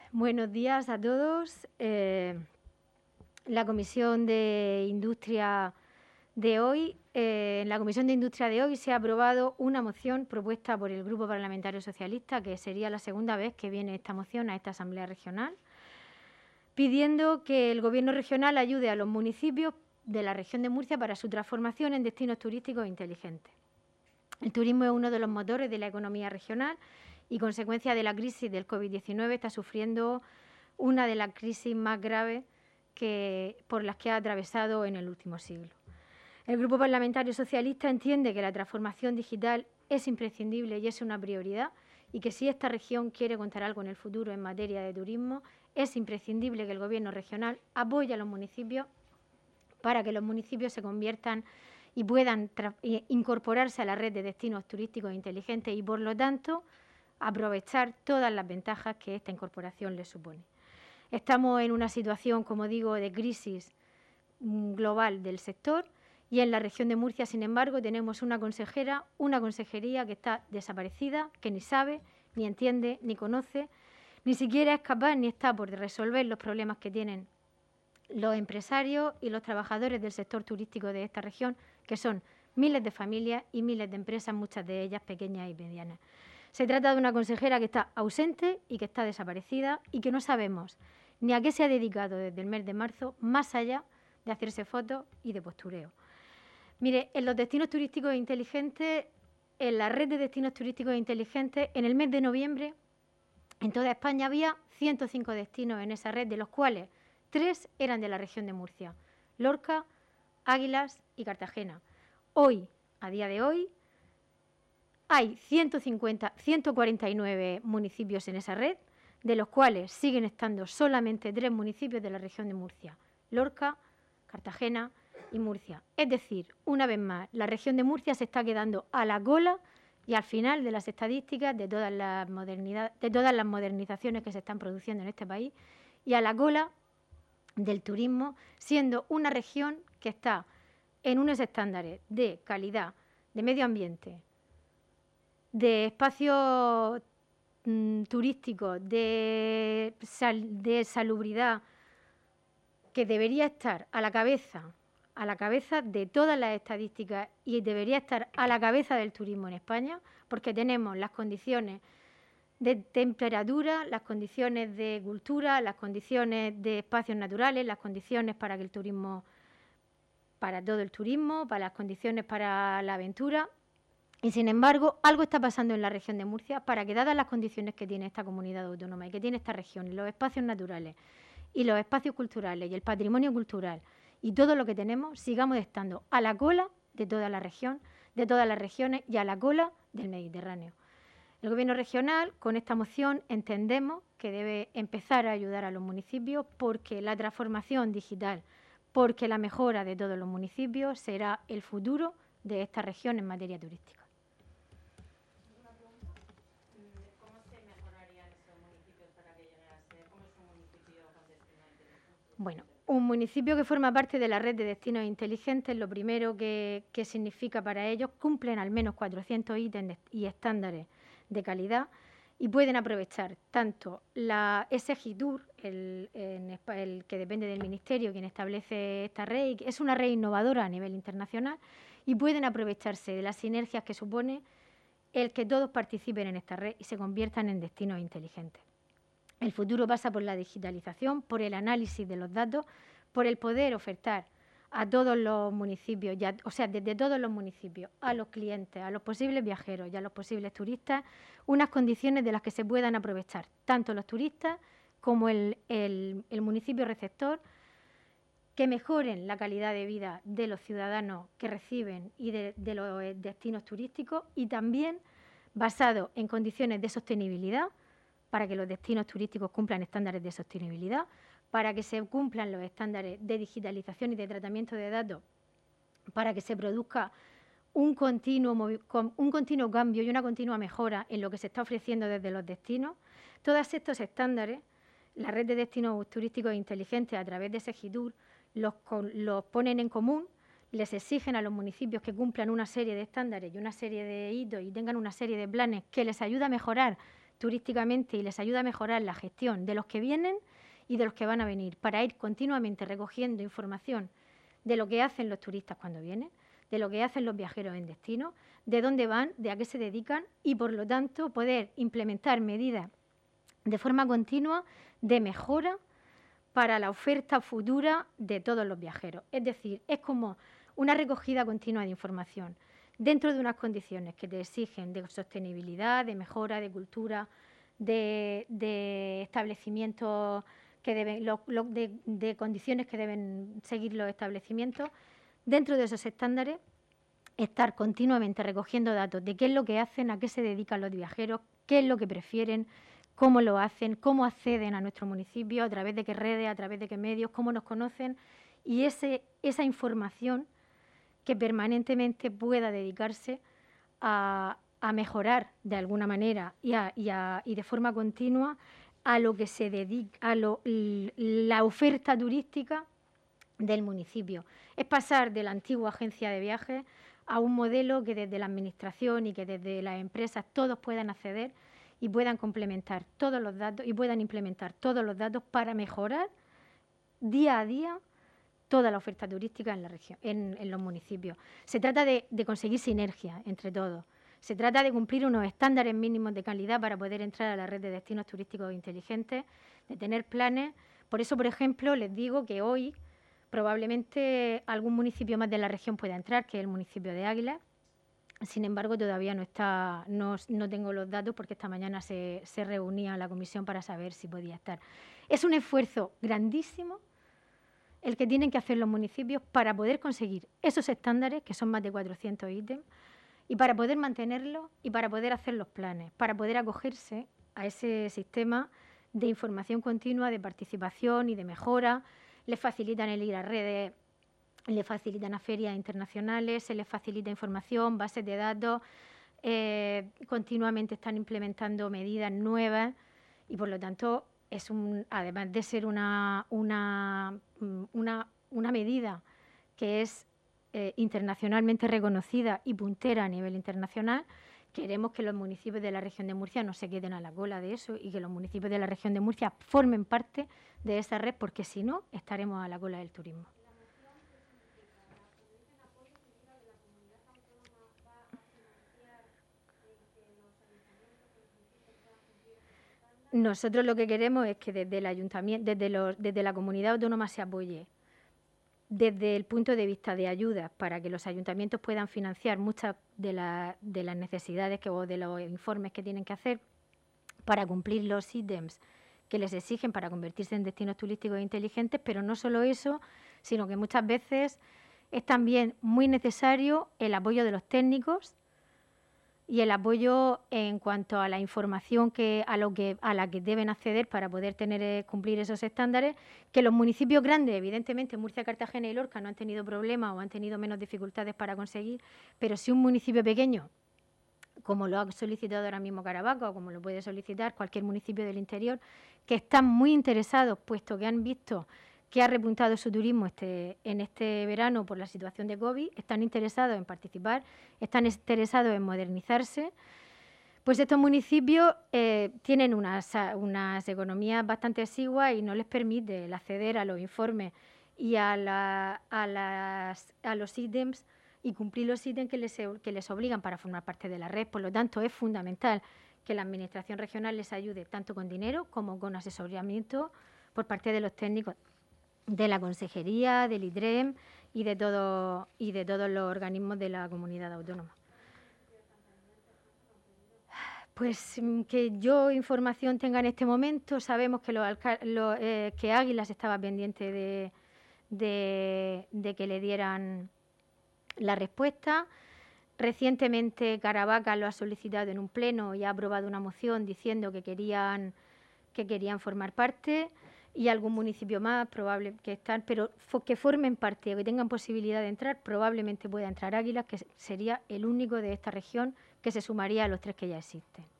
Buenos días a todos. La Comisión de Industria de hoy, en la Comisión de Industria de hoy se ha aprobado una moción propuesta por el Grupo Parlamentario Socialista, que sería la segunda vez que viene esta moción a esta Asamblea Regional, pidiendo que el Gobierno regional ayude a los municipios de la región de Murcia para su transformación en destinos turísticos inteligentes. El turismo es uno de los motores de la economía regional y, consecuencia de la crisis del COVID-19, está sufriendo una de las crisis más graves por las que ha atravesado en el último siglo. El Grupo Parlamentario Socialista entiende que la transformación digital es imprescindible y es una prioridad, y que si esta región quiere contar algo en el futuro en materia de turismo, es imprescindible que el Gobierno regional apoye a los municipios para que los municipios se conviertan y puedan incorporarse a la red de destinos turísticos inteligentes y, por lo tanto, aprovechar todas las ventajas que esta incorporación les supone. Estamos en una situación, como digo, de crisis global del sector, y en la región de Murcia, sin embargo, tenemos una consejería que está desaparecida, que ni sabe, ni entiende, ni conoce, ni siquiera es capaz ni está por resolver los problemas que tienen los empresarios y los trabajadores del sector turístico de esta región, que son miles de familias y miles de empresas, muchas de ellas pequeñas y medianas. Se trata de una consejera que está ausente y que está desaparecida y que no sabemos ni a qué se ha dedicado desde el mes de marzo, más allá de hacerse fotos y de postureo. Mire, en los destinos turísticos inteligentes, en la red de destinos turísticos inteligentes, en el mes de noviembre, en toda España había 105 destinos en esa red, de los cuales 3 eran de la región de Murcia: Lorca, Águilas y Cartagena. Hoy, a día de hoy, hay 149 municipios en esa red, de los cuales siguen estando solamente 3 municipios de la región de Murcia: Lorca, Cartagena y Murcia. Es decir, una vez más, la región de Murcia se está quedando a la cola y al final de las estadísticas de todas las modernizaciones que se están produciendo en este país, y a la cola del turismo, siendo una región que está en unos estándares de calidad, de medio ambiente, de espacios turísticos, de salubridad, que debería estar a la cabeza de todas las estadísticas y debería estar a la cabeza del turismo en España, porque tenemos las condiciones de temperatura, las condiciones de cultura, las condiciones de espacios naturales, las condiciones para que el turismo, para todo el turismo, para las condiciones para la aventura. Y, sin embargo, algo está pasando en la región de Murcia para que, dadas las condiciones que tiene esta comunidad autónoma y que tiene esta región, los espacios naturales y los espacios culturales y el patrimonio cultural y todo lo que tenemos, sigamos estando a la cola de toda la región, de todas las regiones, y a la cola del Mediterráneo. El Gobierno regional, con esta moción, entendemos que debe empezar a ayudar a los municipios, porque la transformación digital, porque la mejora de todos los municipios será el futuro de esta región en materia turística. Una pregunta. ¿Cómo se mejorarían esos municipios para que lleguen a ser, cómo es un municipio con destino inteligente? Bueno, un municipio que forma parte de la red de destinos inteligentes, lo primero que significa para ellos, cumplen al menos 400 ítems y estándares de calidad, y pueden aprovechar tanto ese SEGITUR, el que depende del Ministerio, quien establece esta red, es una red innovadora a nivel internacional, y pueden aprovecharse de las sinergias que supone el que todos participen en esta red y se conviertan en destinos inteligentes. El futuro pasa por la digitalización, por el análisis de los datos, por el poder ofertar a todos los municipios, desde todos los municipios, a los clientes, a los posibles viajeros y a los posibles turistas, unas condiciones de las que se puedan aprovechar tanto los turistas como el municipio receptor, que mejoren la calidad de vida de los ciudadanos que reciben y de los destinos turísticos, y también basado en condiciones de sostenibilidad, para que los destinos turísticos cumplan estándares de sostenibilidad, para que se cumplan los estándares de digitalización y de tratamiento de datos, para que se produzca un continuo cambio y una continua mejora en lo que se está ofreciendo desde los destinos. Todos estos estándares, la red de destinos turísticos inteligentes, a través de SEGITUR, los ponen en común, les exigen a los municipios que cumplan una serie de estándares y una serie de hitos y tengan una serie de planes que les ayuda a mejorar turísticamente y les ayuda a mejorar la gestión de los que vienen y de los que van a venir, para ir continuamente recogiendo información de lo que hacen los turistas cuando vienen, de lo que hacen los viajeros en destino, de dónde van, de a qué se dedican y, por lo tanto, poder implementar medidas de forma continua de mejora para la oferta futura de todos los viajeros. Es decir, es como una recogida continua de información dentro de unas condiciones que te exigen de sostenibilidad, de mejora, de cultura, de establecimientos que deben, de condiciones que deben seguir los establecimientos. Dentro de esos estándares, estar continuamente recogiendo datos de qué es lo que hacen, a qué se dedican los viajeros, qué es lo que prefieren, cómo lo hacen, cómo acceden a nuestro municipio, a través de qué redes, a través de qué medios, cómo nos conocen, y esa información que permanentemente pueda dedicarse a mejorar de alguna manera y de forma continua a lo que se dedica, la oferta turística del municipio. Es pasar de la antigua agencia de viajes a un modelo que desde la administración y que desde las empresas todos puedan acceder y puedan complementar todos los datos y puedan implementar todos los datos para mejorar día a día toda la oferta turística en la región, en los municipios. Se trata de conseguir sinergia entre todos. Se trata de cumplir unos estándares mínimos de calidad para poder entrar a la red de destinos turísticos inteligentes, de tener planes. Por eso, por ejemplo, les digo que hoy probablemente algún municipio más de la región pueda entrar, que es el municipio de Águilas. Sin embargo, todavía no tengo los datos porque esta mañana se reunía la comisión para saber si podía estar. Es un esfuerzo grandísimo el que tienen que hacer los municipios para poder conseguir esos estándares, que son más de 400 ítems, y para poder mantenerlos y para poder hacer los planes, para poder acogerse a ese sistema de información continua, de participación y de mejora. Les facilitan el ir a redes, les facilitan a ferias internacionales, se les facilita información, bases de datos, continuamente están implementando medidas nuevas y, por lo tanto, además de ser una medida que es internacionalmente reconocida y puntera a nivel internacional, queremos que los municipios de la región de Murcia no se queden a la cola de eso y que los municipios de la región de Murcia formen parte de esa red, porque si no, estaremos a la cola del turismo. Nosotros lo que queremos es que desde el ayuntamiento, desde la comunidad autónoma se apoye desde el punto de vista de ayudas para que los ayuntamientos puedan financiar muchas de las necesidades o de los informes que tienen que hacer para cumplir los ítems que les exigen para convertirse en destinos turísticos inteligentes, pero no solo eso, sino que muchas veces es también muy necesario el apoyo de los técnicos y el apoyo en cuanto a la información a la que deben acceder para poder cumplir esos estándares, que los municipios grandes, evidentemente Murcia, Cartagena y Lorca no han tenido problemas o han tenido menos dificultades para conseguir, pero si un municipio pequeño, como lo ha solicitado ahora mismo Caravaca o como lo puede solicitar cualquier municipio del interior, que están muy interesados, puesto que han visto que ha repuntado su turismo en este verano por la situación de COVID, están interesados en participar, están interesados en modernizarse, pues estos municipios tienen unas economías bastante exiguas y no les permite el acceder a los informes y a los ítems y cumplir los ítems que les obligan para formar parte de la red. Por lo tanto, es fundamental que la Administración regional les ayude tanto con dinero como con asesoramiento por parte de los técnicos de la Consejería, del IDREM y de todos los organismos de la comunidad autónoma. Pues que yo información tenga en este momento, sabemos que que Águilas estaba pendiente de que le dieran la respuesta. Recientemente Caravaca lo ha solicitado en un pleno y ha aprobado una moción diciendo que querían formar parte, y algún municipio más probable que están, pero que formen parte o que tengan posibilidad de entrar, probablemente pueda entrar Águilas, que sería el único de esta región que se sumaría a los 3 que ya existen.